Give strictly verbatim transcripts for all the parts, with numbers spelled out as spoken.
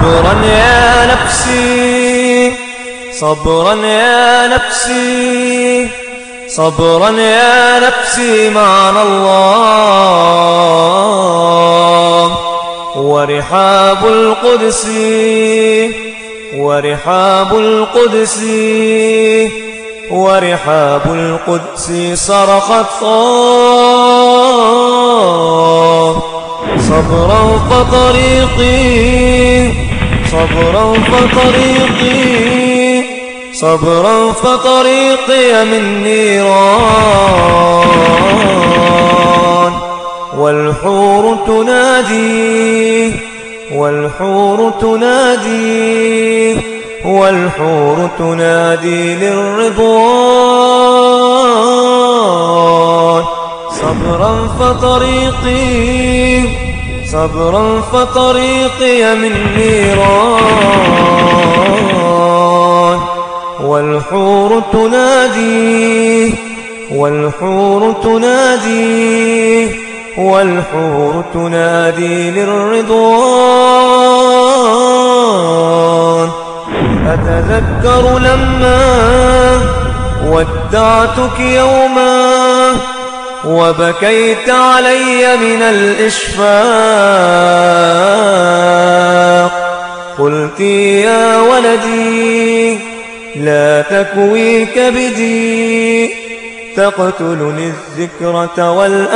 صبرا يا نفسي صبرا يا نفسي صبرا يا نفسي معنا الله ورحاب القدس ورحاب القدس ورحاب القدس صرخت صاه صبرا فطريقي صبرا فطريقي صبرا فطريقي من نيران والحور تنادي والحور تنادي والحور تنادي للرضوان صبرا فطريقي صبرا فطريقي من نيران والحور تنادي والحور تنادي والحور تنادي للرضوان أتذكر لما ودعتك يوما وبكيت علي من الإشفاق قلت يا ولدي لا تكوي كبدي تقتلني الذكرة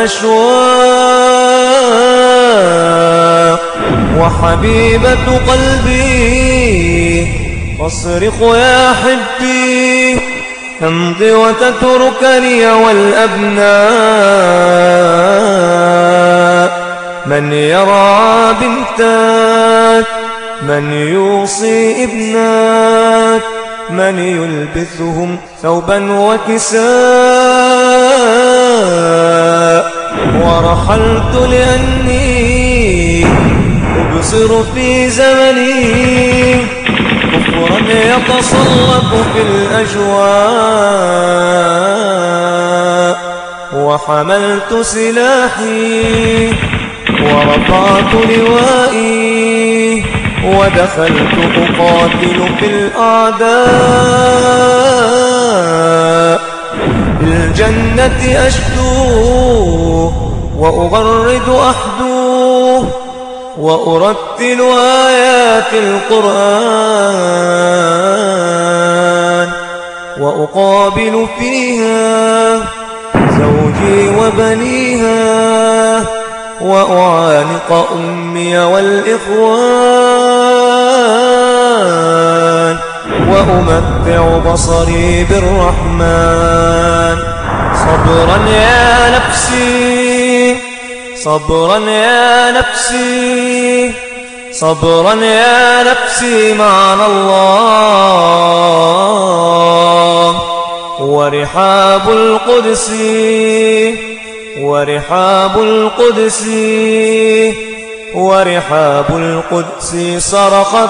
والأشواق وحبيبة قلبي فاصرخ يا حبي تمضي وتتركني والأبناء من يرعى بنتك من يوصي ابنك من يلبسهم ثوبا وكساء ورحلت لأني أبصر في زمني كفرا يتسلق في الأجواء وحملت سلاحي ورفعت لوائي ودخلت أقاتل في الأعداء بالجنة أشدو وأغرد أحدو وأرتل آيات القرآن وأقابل فيها زوجي وبنيها وأعانق أمي والإخوان وأمتع بصري بالرحمن صبرا يا نفسي صبرا يا نفسي صبرا يا نفسي معنا الله ورحاب القدس ورحاب القدس ورحاب القدس صرخت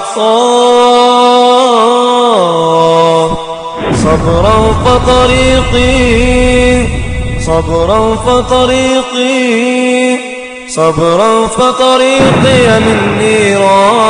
صاه صبرا فطريقي صبرا فطريقي صبرا فطريقي من نيران